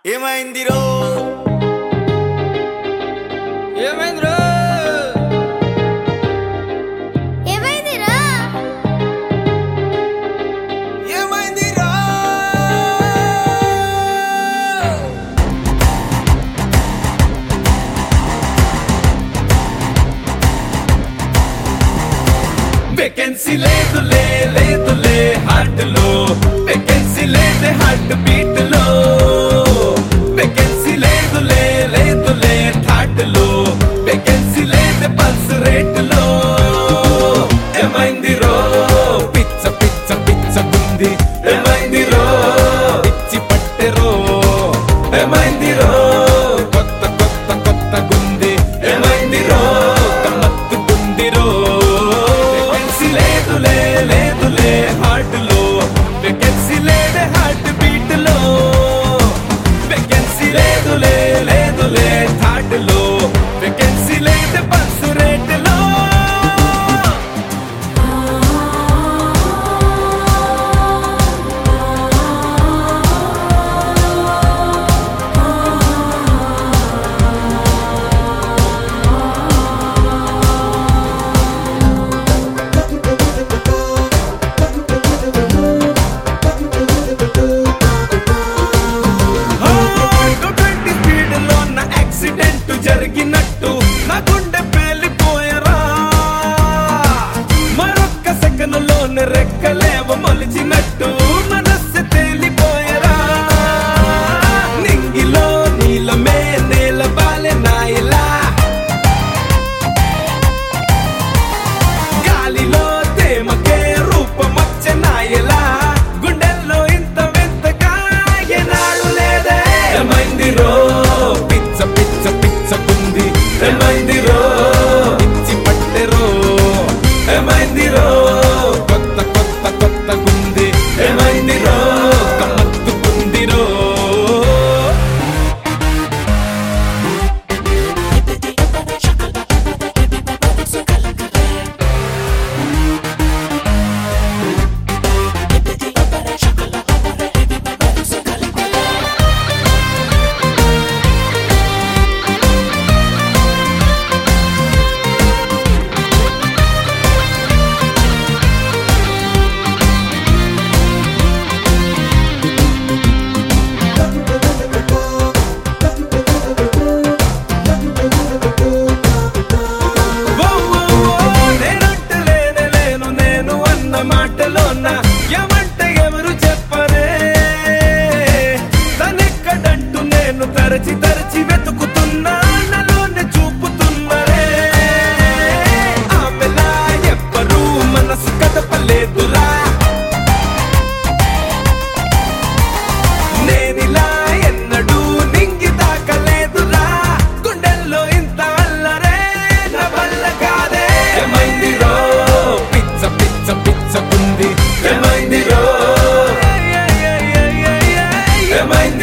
ఏమైందిరో ఏమైందిరో ఏమైందిరా ఏమైందిరో వేకెన్సీ లేదులే లేదులే హార్ట్ లో వేకెన్సీ లేదే హార్ట్ బీట్ లో వేకెన్సీ లేదులే లేదులే థాట్ లో వేకెన్సీ లేదే పల్స్ రేట్ లో ఏమైందిరో పిచ్చ పిచ్చ పిచ్చ గుంది ఏమైందిరో పిచ్చి పట్టెరో ఏమైందిరో కొత్త కొత్త కొత్త గుంది ఏమైందిరో గమ్మత్తు గుందిరో వేకెన్సీ లేదులే లేదులే హార్ట్ లో వేకెన్సీ లేదే హార్ట్ బీట్ లో వేకెన్సీ లేదులే లేదులే థాట్ లో వేకెన్సీ లేదే పల్స్ రేట్ లో యాక్సిడెంట్ జరిగినట్టు నా గుండె పేలిపోయరా మరొక్క సెకన్ లోనే రెక్కలేవ మొలిచినట్టు మనస్సు తేలిపోయరా నింగిలో నీలమే నేల బాలే నాయలా గాలిలో తేమకే రూపమచ్చ నాయలా గుండెల్లో ఇంత వింతగా ఎనాడు లేదే ఏమైందిరో పిచ్చ పిచ్చ పిచ్చ గుంది ఏమైందిరో పిచ్చి పట్టెరో ఏమైందిరో కొత్త కొత్త కొత్త గుంది ఏమైందిరో గమ్మత్తు గుందిరో మాటలోన ఏమంటే ఎవరు చెప్పరే తనెక్కడంటూ నేను తరచి తరచి వెతుకుతున్నా నలోనే చూపుతున్నరే ఆమెలా ఎవ్వరూ మనసు కదపలేదురా నేనిలా ఎన్నడూ నింగి తాకలేదురా గుండెల్లో ఇంత అల్లరే నా వల్ల కాదే ఏమైందిరో పిచ్చ పిచ్చ పిచ్చ గుంది ఏమైందిరో ఏమైంది